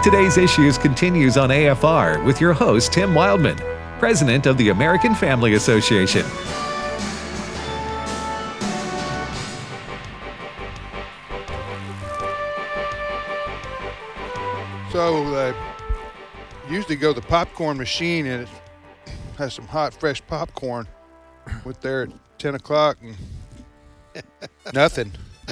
Today's Issues continues on AFR with your host, Tim Wildman, President of the American Family Association. So usually go to the popcorn machine and it has some hot, fresh popcorn. Went there at 10 o'clock and nothing.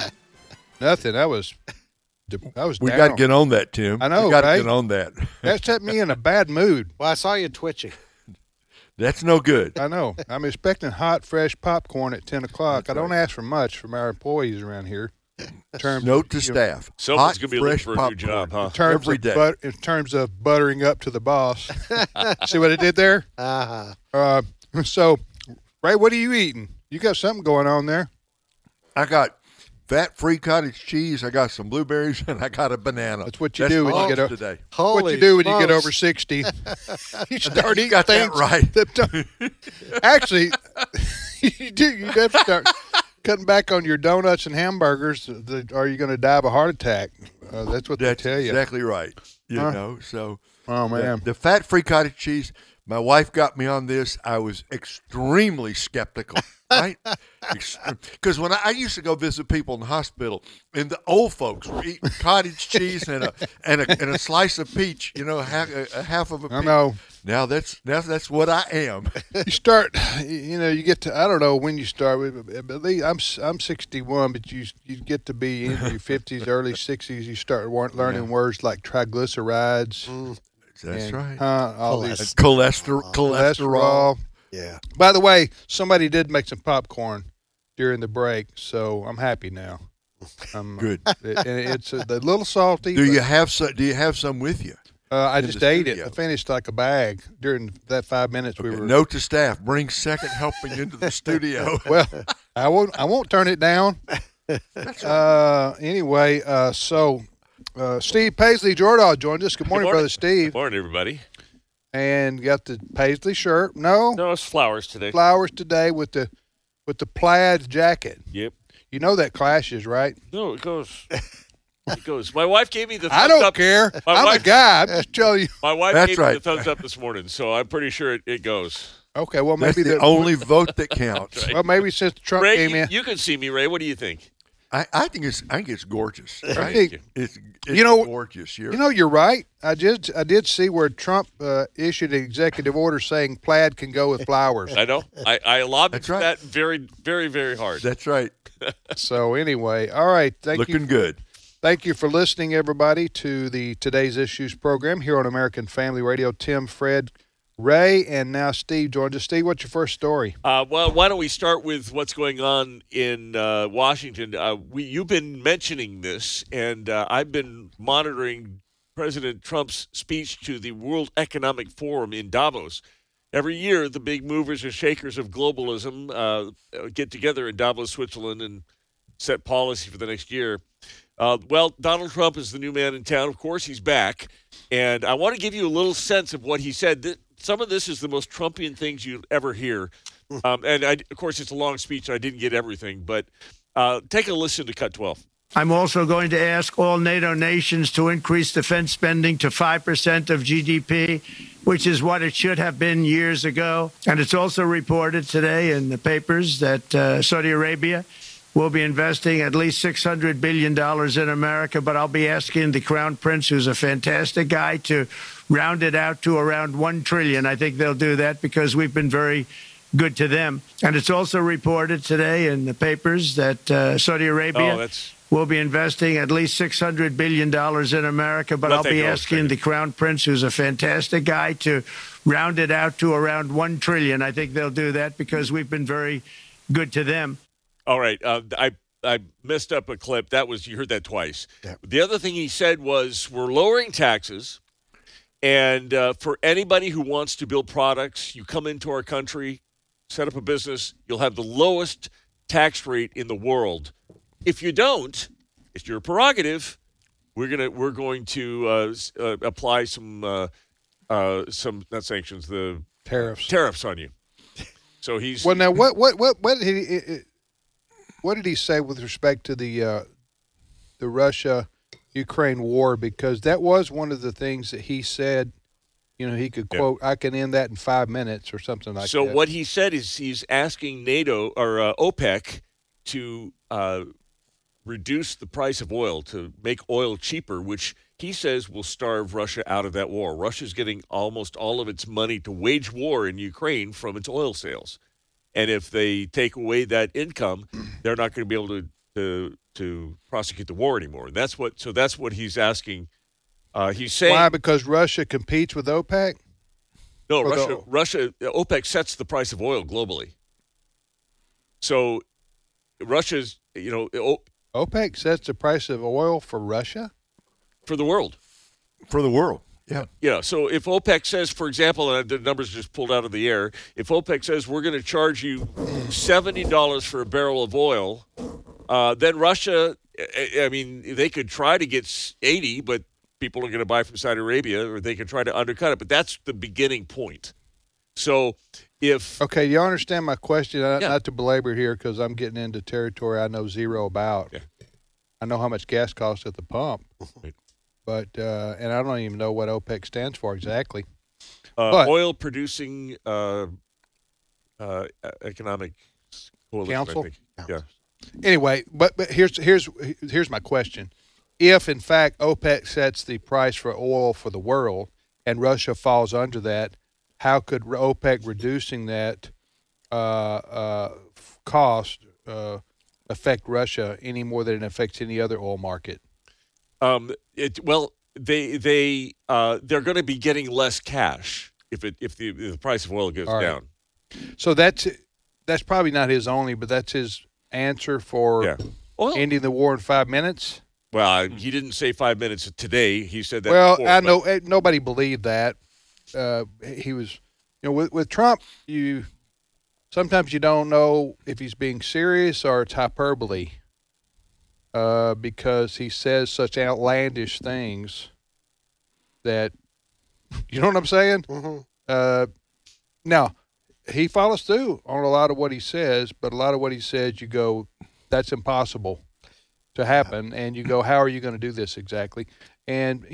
I was We down. got to get on that, Tim. I know, we got to right? get on that. That set me in a bad mood. Well, I saw you twitching. That's no good. I know. I'm expecting hot, fresh popcorn at 10 o'clock. I don't ask for much from our employees around here. Note to staff. Someone's going to be looking fresh for a new popcorn. job, huh? Every day. In terms of buttering up to the boss. See what I did there? Uh-huh. So, Ray, what are you eating? You got something going on there. I got fat-free cottage cheese. I got some blueberries, and I got a banana. That's what you do when you get today. What you do when you get over 60. You start eating got that things. right. Actually, you do. You have to start cutting back on your donuts and hamburgers, or you're going to die of a heart attack. That's what they tell you. Exactly right. You know, so Oh, man. the fat-free cottage cheese. My wife got me on this. I was extremely skeptical, right? Because when I used to go visit people in the hospital, and the old folks were eating cottage cheese and a slice of peach, half of a peach. I know. Now that's what I am. You start, you get to, I don't know when you start. But I'm 61, but you get to be in your 50s, early 60s. You start learning words like triglycerides. That's right. All these Cholesterol. Yeah. By the way, somebody did make some popcorn during the break, so I'm happy now. Good. It's a little salty. Do you have some with you? I just ate it. studio? I finished like a bag during that 5 minutes we were. Note to staff: bring second helping into the studio. Well, I won't turn it down. Anyway, so Steve Paisley Jordahl joined us. Good morning, brother Steve. Good morning, everybody. And got the Paisley shirt. No, it's flowers today. flowers today with the plaid jacket. Yep. You know that clashes, right? No, it goes. It goes. My wife gave me the thumbs I don't up. care. My I'm a wife- guy. I'm just telling you. My wife That's gave me right. the thumbs up this morning, so I'm pretty sure it goes. Okay, well That's maybe the only vote that counts. Right. Well, maybe since Trump Ray, came in. you can see me, Ray. What do you think? I think it's gorgeous. I Right? think It's gorgeous. you're right. I did see where Trump issued an executive order saying plaid can go with flowers. I know. I lobbied That's for right. that very, very, very hard. That's right. So anyway, all right. Looking good. Thank you for listening, everybody, to the Today's Issues program here on American Family Radio. Tim, Fred, Ray, and now Steve joins us. Steve, what's your first story? Well, why don't we start with what's going on in Washington? You've been mentioning this, and I've been monitoring President Trump's speech to the World Economic Forum in Davos. Every year, the big movers and shakers of globalism get together in Davos, Switzerland, and set policy for the next year. Well, Donald Trump is the new man in town. Of course, he's back. And I want to give you a little sense of what he said. Some of this is the most Trumpian things you'll ever hear. Of course, it's a long speech. I didn't get everything. But take a listen to Cut 12. I'm also going to ask all NATO nations to increase defense spending to 5% of GDP, which is what it should have been years ago. And it's also reported today in the papers that Saudi Arabia will be investing at least $600 billion in America, but I'll be asking the Crown Prince, who's a fantastic guy, to round it out to around $1 trillion. I think they'll do that because we've been very good to them. And it's also reported today in the papers that Saudi Arabia will be investing at least $600 billion in America, but I'll be asking the Crown Prince, who's a fantastic guy, to round it out to around $1 trillion. I think they'll do that because we've been very good to them. All right. I messed up a clip. You heard that twice. Yeah. The other thing he said was we're lowering taxes, and for anybody who wants to build products, you come into our country, set up a business, you'll have the lowest tax rate in the world. If you don't, it's your prerogative. We're going to apply some not sanctions, the tariffs on you. So he's Well, now what did he say with respect to the Russia Ukraine war, because that was one of the things that he said. You know, he could quote, "I can end that in 5 minutes" or something like that. So what he said is he's asking NATO or OPEC to reduce the price of oil, to make oil cheaper, which he says will starve Russia out of that war. Russia's getting almost all of its money to wage war in Ukraine from its oil sales. And if they take away that income, they're not going to be able to prosecute the war anymore. And that's what he's asking. He's saying why? Because Russia competes with OPEC? No, Or Russia, OPEC sets the price of oil globally. So Russia's, OPEC sets the price of oil for Russia? for the world. For the world. Yeah. Yeah, so if OPEC says, for example, and the numbers just pulled out of the air, if OPEC says we're going to charge you $70 for a barrel of oil, then Russia, I mean, they could try to get 80, but people are going to buy from Saudi Arabia, or they could try to undercut it. But that's the beginning point. So if Okay, you understand my question? Not to belabor here, because I'm getting into territory I know zero about. Yeah. I know how much gas costs at the pump, Right. but and I don't even know what OPEC stands for exactly. But- oil producing economic coalition, Council? I think. Yeah. Anyway, but here's my question: if in fact OPEC sets the price for oil for the world and Russia falls under that, how could OPEC reducing that cost affect Russia any more than it affects any other oil market? They're going to be getting less cash if the price of oil goes All right. down. So that's probably not his only, but that's his answer for Yeah. Oil. ending the war in 5 minutes. Well, he didn't say 5 minutes today. He said that. Well, before, I but- know nobody believed that. He was, with Trump, sometimes you don't know if he's being serious or it's hyperbole, because he says such outlandish things that, you know what I'm saying? Mm-hmm. Now, he follows through on a lot of what he says, but a lot of what he says, you go, that's impossible to happen, and you go, how are you going to do this exactly? And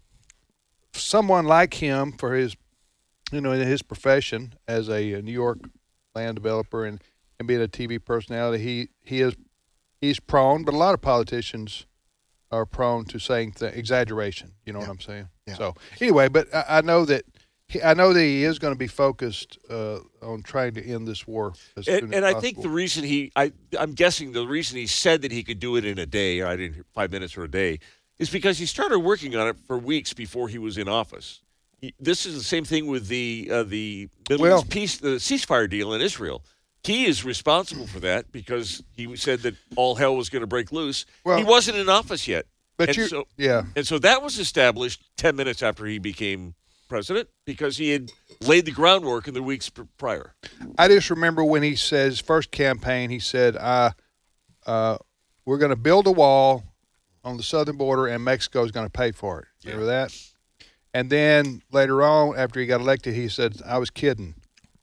someone like him, for his, in his profession as a New York land developer and being a TV personality, he's prone, but a lot of politicians are prone to saying exaggeration. You know what I'm saying? Yeah. So anyway, but I know that he is going to be focused on trying to end this war as soon as And I think possible. the reason I'm guessing the reason he said that he could do it in a day, I didn't hear 5 minutes or a day, is because he started working on it for weeks before he was in office. This is the same thing with the Middle East peace, the ceasefire deal in Israel. He is responsible for that because he said that all hell was going to break loose. Well- He wasn't in office yet. But And so that was established 10 minutes after he became president because he had laid the groundwork in the weeks prior. I just remember when he said his first campaign, he said, we're going to build a wall on the southern border and Mexico is going to pay for it. Remember that? And then later on, after he got elected, he said, I was kidding.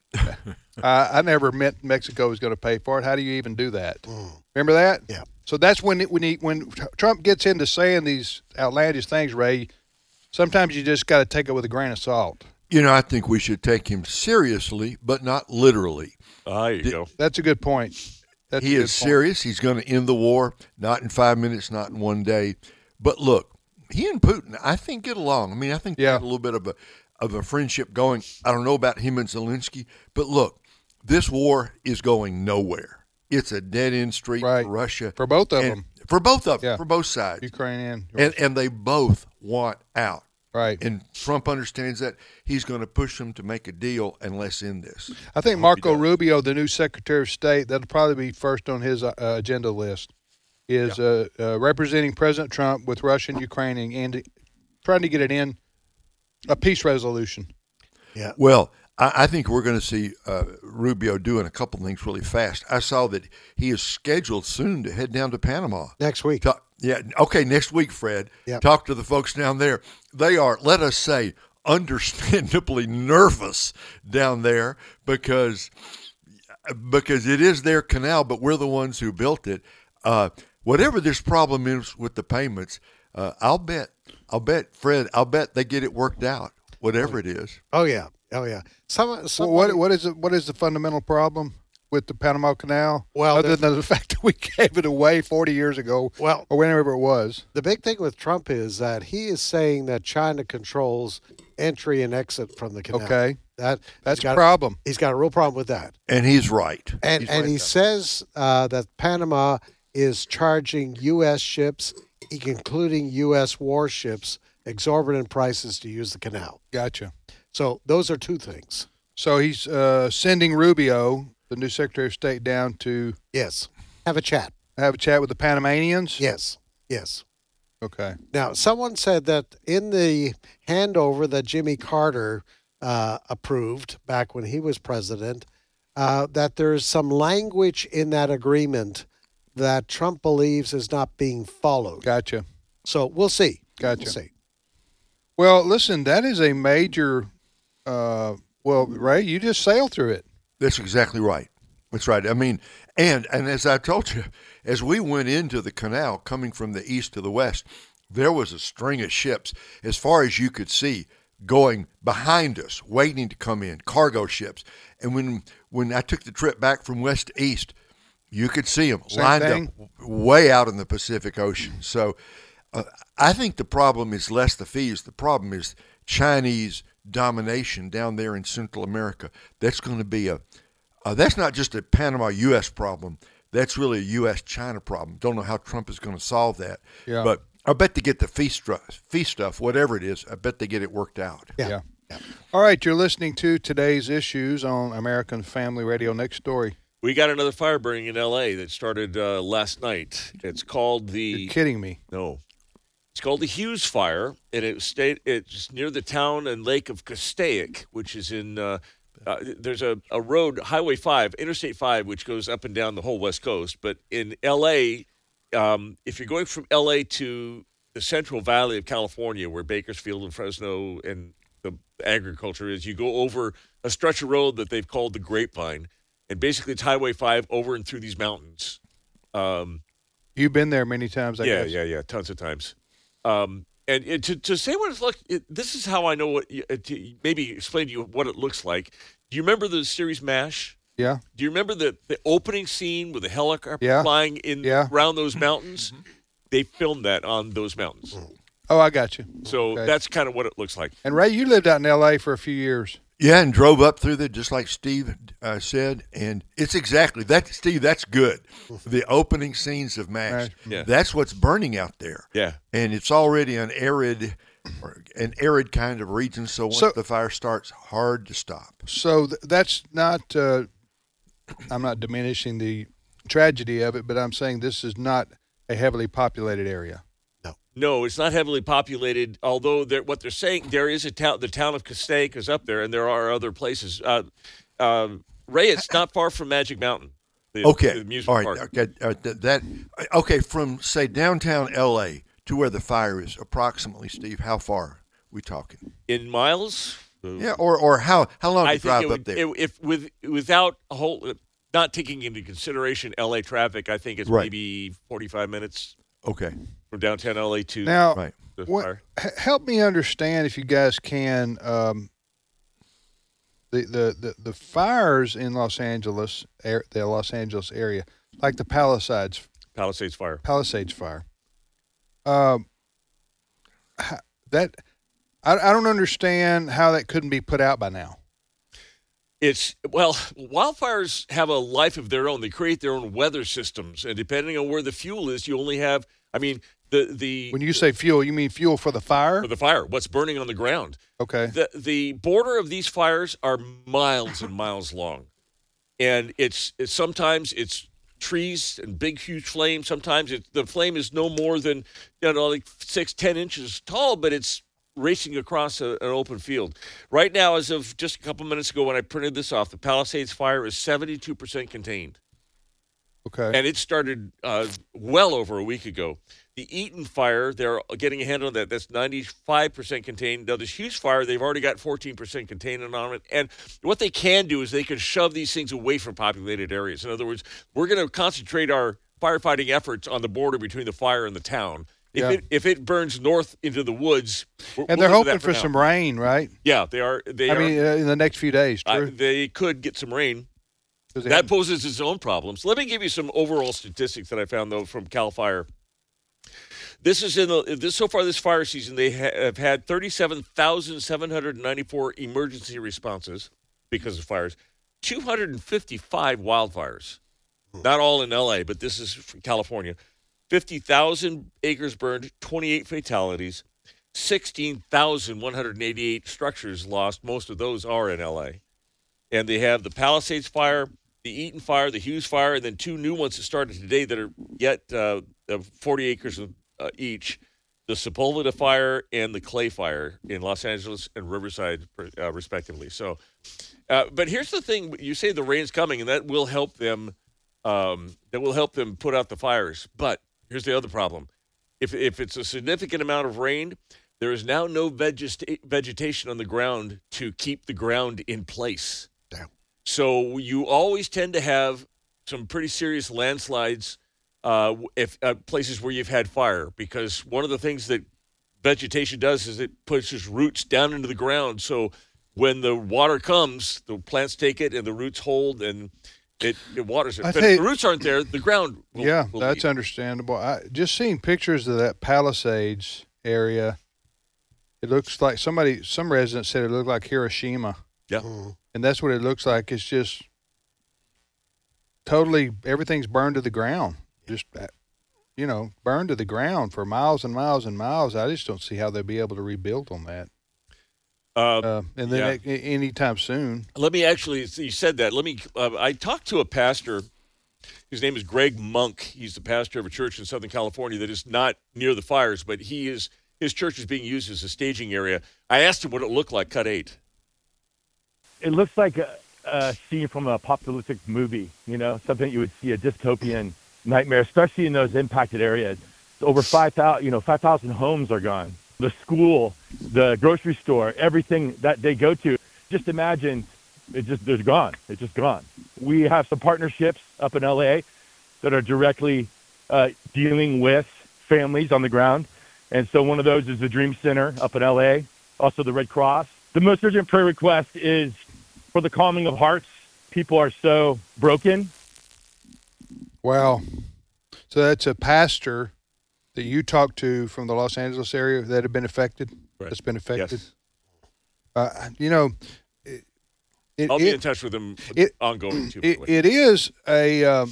I never meant Mexico was going to pay for it. How do you even do that? Remember that? Yeah. So that's when Trump gets into saying these outlandish things, Ray, sometimes you just got to take it with a grain of salt. I think we should take him seriously, but not literally. There you go. That's a good point. That's He a good is point. serious. He's going to end the war, not in 5 minutes, not in one day. But look, he and Putin, I think, get along. I mean, I think they have a little bit of a friendship going. I don't know about him and Zelensky, but look, this war is going nowhere. It's a dead-end street Right. for Russia. For both of And- them. For both of them, Yeah. for both sides. Ukrainian. And they both want out. Right. And Trump understands that. He's going to push them to make a deal and let's end this. I think Marco Rubio, the new Secretary of State, that'll probably be first on his agenda list, is representing President Trump with Russia and Ukraine and trying to get it in a peace resolution. Yeah. Well, I think we're going to see Rubio doing a couple things really fast. I saw that he is scheduled soon to head down to Panama. Next week. Okay, next week, Fred. Yep. Talk to the folks down there. They are, let us say, understandably nervous down there because it is their canal, but we're the ones who built it. Whatever this problem is with the payments, I'll bet, Fred, I'll bet they get it worked out, whatever it is. Oh yeah. Some What is the fundamental problem with the Panama Canal? Well, other than the fact that we gave it away 40 years ago, Well- or whenever it was. the big thing with Trump is that he is saying that China controls entry and exit from the canal. Okay. That's That's a problem. He's got a real problem with that. And he's right. And he says that Panama is charging U.S. ships, including U.S. warships, exorbitant prices to use the canal. Gotcha. So those are two things. So he's sending Rubio, the new Secretary of State, down to Yes. Have a chat. have a chat with the Panamanians? Yes. Okay. Now, someone said that in the handover that Jimmy Carter approved back when he was president, that there's some language in that agreement that Trump believes is not being followed. Gotcha. So we'll see. Gotcha. We'll see. Well, listen, that is a major. Well, Ray, you just sailed through it. That's exactly right. That's right. I mean, and as I told you, as we went into the canal coming from the east to the west, there was a string of ships as far as you could see going behind us, waiting to come in, cargo ships. And when I took the trip back from west to east, you could see them Same lined thing. up way out in the Pacific Ocean. So I think the problem is less the fees. The problem is Chinese domination down there in Central America. That's going to be that's not just a Panama-U.S. problem. That's really a U.S.-China problem. Don't know how Trump is going to solve that. Yeah. But I bet they get the fee stuff, whatever it is, I bet they get it worked out. Yeah. All right, you're listening to today's issues on American Family Radio. Next story. We got another fire burning in L.A. that started last night. It's called You're kidding me. No. It's called the Hughes Fire, and it's near the town and lake of Castaic, which is in there's a road, Highway 5, Interstate 5, which goes up and down the whole West Coast. But in L.A., if you're going from L.A. to the Central Valley of California, where Bakersfield and Fresno and the agriculture is, you go over a stretch of road that they've called the Grapevine. And basically, it's Highway 5 over and through these mountains. You've been there many times, I guess. Yeah, tons of times. And to say what it's like, this is how I know what. To maybe explain to you what it looks like. Do you remember the series MASH? Yeah. Do you remember the opening scene with the helicopter Yeah. flying around those mountains? Mm-hmm. They filmed that on those mountains. Oh, I got you. So Okay. that's kind of what it looks like. And Ray, you lived out in L.A. for a few years. Yeah, and drove up through there just like Steve said, and it's exactly that. Steve, that's good. The opening scenes of MASH, Yeah. that's what's burning out there. Yeah. And it's already an arid kind of region, so once the fire starts, hard to stop. So that's not. I'm not diminishing the tragedy of it, but I'm saying this is not a heavily populated area. No, it's not heavily populated. Although what they're saying, there is a town. The town of Castaic is up there, and there are other places. Ray, it's not far from Magic Mountain. The amusement all right. park. Okay, from say downtown L.A. to where the fire is, approximately, Steve. How far are we talking? In miles. Yeah, or how long I to drive think up there? Without a whole, not taking into consideration L.A. traffic, I think it's Right. maybe 45 minutes Okay. from downtown L.A. to Now, Right. the what, fire. help me understand, if you guys can, the fires in Los Angeles, the Los Angeles area, like the Palisades Fire. fire. That I don't understand how that couldn't be put out by now. Wildfires have a life of their own. They create their own weather systems, and depending on where the fuel is, you only have. I mean, the When you say fuel, you mean fuel for the fire? for the fire, what's burning on the ground. Okay. The border of these fires are miles and miles long, and it's sometimes it's trees and big huge flames. Sometimes the flame is no more than like 6-10 inches tall, but it's racing across an open field. Right now, as of just a couple minutes ago when I printed this off, the Palisades fire is 72% contained. Okay. And it started well over a week ago. The Eaton fire, they're getting a handle on that. That's 95% contained. Now, this Hughes fire, they've already got 14% containment on it. And what they can do is they can shove these things away from populated areas. In other words, we're going to concentrate our firefighting efforts on the border between the fire and the town. If it burns north into the woods, And they're hoping for some rain, right? Yeah, they are. I mean, in the next few days, true. They could get some rain. 'Cause they That haven't- poses its own problems. Let me give you some overall statistics that I found though from Cal Fire. This is so far this fire season. They have had 37,794 emergency responses because of fires, 255 wildfires. Not all in L.A., but this is from California. 50,000 acres burned, 28 fatalities, 16,188 structures lost. Most of those are in L.A. And they have the Palisades fire, the Eaton fire, the Hughes fire, and then two new ones that started today that are yet 40 acres each. The Sepulveda fire and the Clay fire in Los Angeles and Riverside, respectively. So, but here's the thing: you say the rain's coming, and that will help them. That will help them put out the fires. But here's the other problem: if it's a significant amount of rain, there is now no vegetation on the ground to keep the ground in place. Damn. So you always tend to have some pretty serious landslides. If places where you've had fire, because one of the things that vegetation does is it pushes roots down into the ground. So when the water comes, the plants take it and the roots hold and it waters it. But if the roots aren't there, the ground will that's leave. understandable. I just seeing pictures of that Palisades area. It looks like some residents said it looked like Hiroshima. Yeah. And that's what it looks like. It's just totally everything's burned to the ground. Just, burned to the ground for miles and miles and miles. I just don't see how they'll be able to rebuild on that. Anytime soon. Let me actually, you said that. I talked to a pastor. His name is Greg Monk. He's the pastor of a church in Southern California that is not near the fires, but his church is being used as a staging area. I asked him what it looked like, Cut 8. It looks like a scene from a apocalyptic movie, something you would see, a dystopian nightmare, especially in those impacted areas. Over 5,000 homes are gone. The school, the grocery store, everything that they go to. Just imagine, they're gone. It's just gone. We have some partnerships up in LA that are directly dealing with families on the ground. And so one of those is the Dream Center up in LA, also the Red Cross. The most urgent prayer request is for the calming of hearts. People are so broken. Wow. So that's a pastor that you talked to from the Los Angeles area that had been affected? Right. That's been affected? Yes. I'll be in touch with him ongoing, too. It is a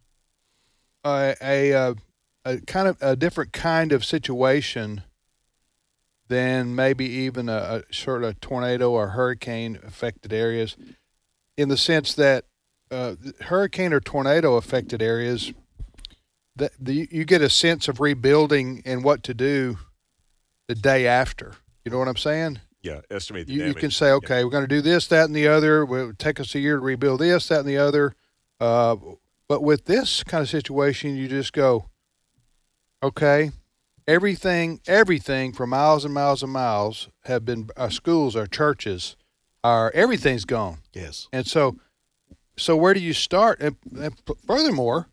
kind of a different kind of situation than maybe even a sort of tornado or hurricane affected areas, in the sense that hurricane or tornado affected areas, you get a sense of rebuilding and what to do the day after. You know what I'm saying? Yeah, estimate the you damage. can say, okay, we're going to do this, that, and the other. It'll take us a year to rebuild this, that, and the other. But with this kind of situation, you just go, okay, everything for miles and miles and miles have been, our schools, our churches, everything's gone. Yes. And so where do you start? And furthermore,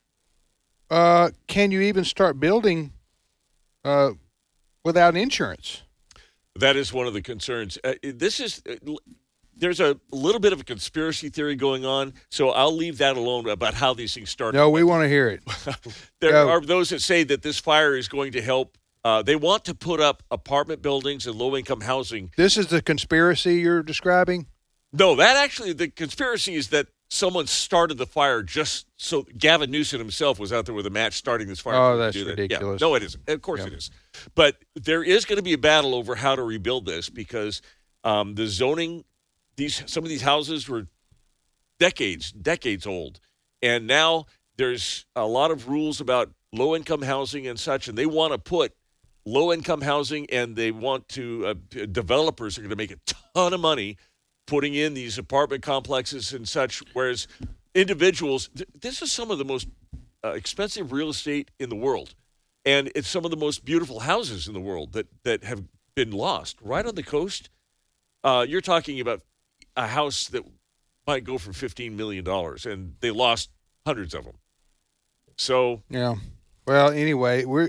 can you even start building without insurance? That is one of the concerns. There's a little bit of a conspiracy theory going on, so I'll leave that alone about how these things start. No, we want to hear it. There are those that say that this fire is going to help. They want to put up apartment buildings and low-income housing. This is the conspiracy you're describing? No, the conspiracy is that someone started the fire just so Gavin Newsom himself was out there with a match starting this fire. Oh, that's ridiculous. Yeah. No, it isn't. Of course it is. But there is going to be a battle over how to rebuild this because the zoning, some of these houses were decades old. And now there's a lot of rules about low-income housing and such, and they want to put low-income housing, and they want to developers are going to make a ton of money putting in these apartment complexes and such, whereas individuals, this is some of the most expensive real estate in the world, and it's some of the most beautiful houses in the world that have been lost right on the coast. You're talking about a house that might go for $15 million, and they lost hundreds of them. So yeah. Well, anyway,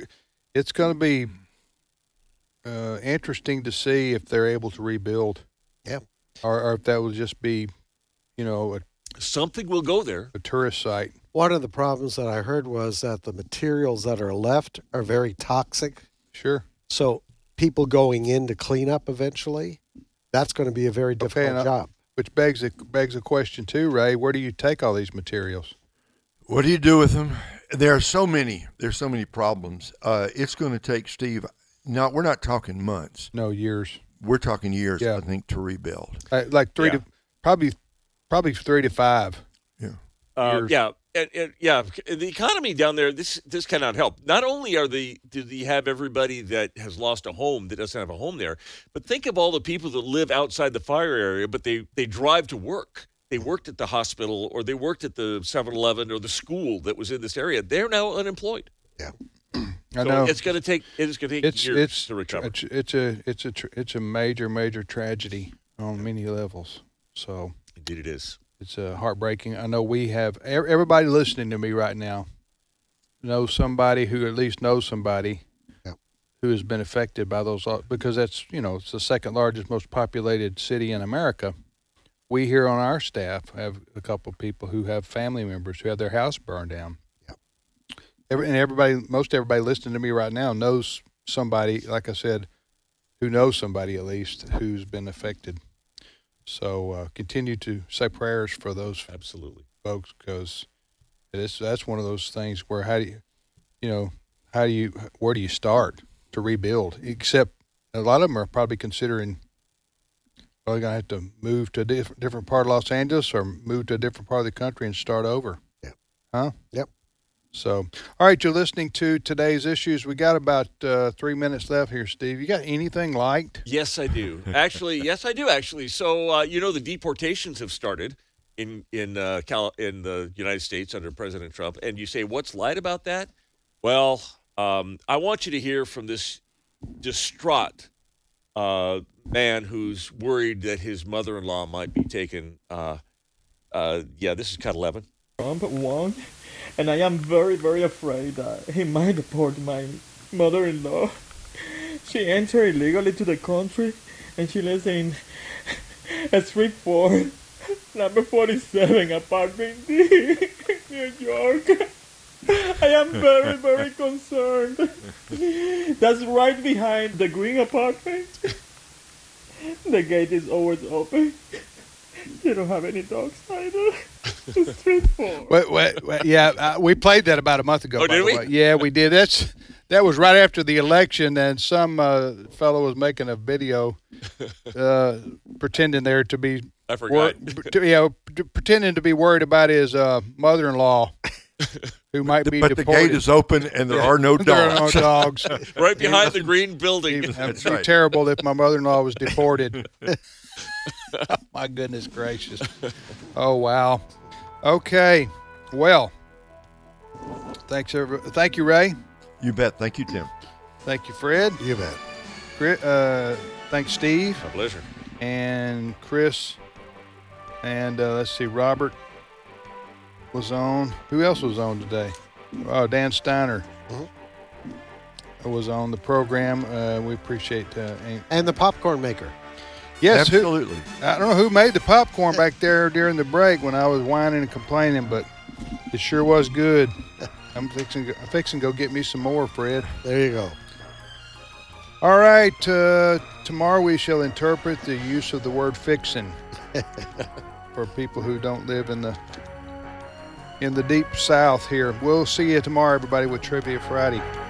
it's going to be interesting to see if they're able to rebuild. Yeah. Or if that will just be, Something will go there. a tourist site. One of the problems that I heard was that the materials that are left are very toxic. Sure. So people going in to clean up eventually, that's going to be a very difficult and job. Which begs a question too, Ray. Where do you take all these materials? What do you do with them? There are so many. There's so many problems. It's going to take, Steve. No, we're not talking months. No, years. We're talking years, Yeah. I think, to rebuild. Like three to probably 3 to 5. Yeah. Yeah, the economy down there. This cannot help. Not only do they have everybody that has lost a home that doesn't have a home there, but think of all the people that live outside the fire area, but they drive to work. They worked at the hospital or they worked at the 7-Eleven or the school that was in this area. They're now unemployed. Yeah. I know. It's going to take years to recover. It's a major tragedy on many levels. So Indeed, it is. it's heartbreaking. I know we have everybody listening to me right now knows somebody who at least knows somebody who has been affected by those, because that's it's the second largest, most populated city in America. We here on our staff have a couple of people who have family members who have their house burned down. And most everybody listening to me right now knows somebody, like I said, who knows somebody at least who's been affected. So continue to say prayers for those Absolutely. folks, because that's one of those things where where do you start to rebuild? Except a lot of them are probably considering, well, they're going to have to move to a different part of Los Angeles or move to a different part of the country and start over. Yeah. Huh? Yep. So, all right, you're listening to Today's Issues. We got about 3 minutes left here, Steve. You got anything liked? Yes, I do. Yes, I do. Actually, so the deportations have started in the United States under President Trump, and you say, what's light about that? Well, I want you to hear from this distraught man who's worried that his mother-in-law might be taken. This is cut 11. Trump won, and I am very, very afraid that he might deport my mother-in-law. She entered illegally to the country, and she lives in Street 4, number 47, apartment D, New York. I am very, very concerned. That's right behind the green apartment. The gate is always open. You don't have any dogs either. Street 4. Wait, yeah, we played that about a month ago. Oh, did we? Yeah, we did. That was right after the election, and some fellow was making a video pretending there to be. I forgot. Pretending to be worried about his mother-in-law, who might be But deported. the gate is open and there are no dogs. There are no dogs. Right behind the green building. It'd be terrible if my mother-in-law was deported. Oh, my goodness gracious. Oh, wow. Okay. Well, thanks, everybody. Thank you, Ray. You bet. Thank you, Tim. Thank you, Fred. You bet. Thanks, Steve. My pleasure. And Chris. And let's see, Robert was on. Who else was on today? Oh, Dan Steiner was on the program. We appreciate And the popcorn maker. yes, Absolutely. I don't know who made the popcorn back there during the break when I was whining and complaining, but it sure was good. I'm fixing to go get me some more, Fred. There you go. All right. Tomorrow we shall interpret the use of the word fixin' for people who don't live in the deep South here. We'll see you tomorrow, everybody, with Trivia Friday.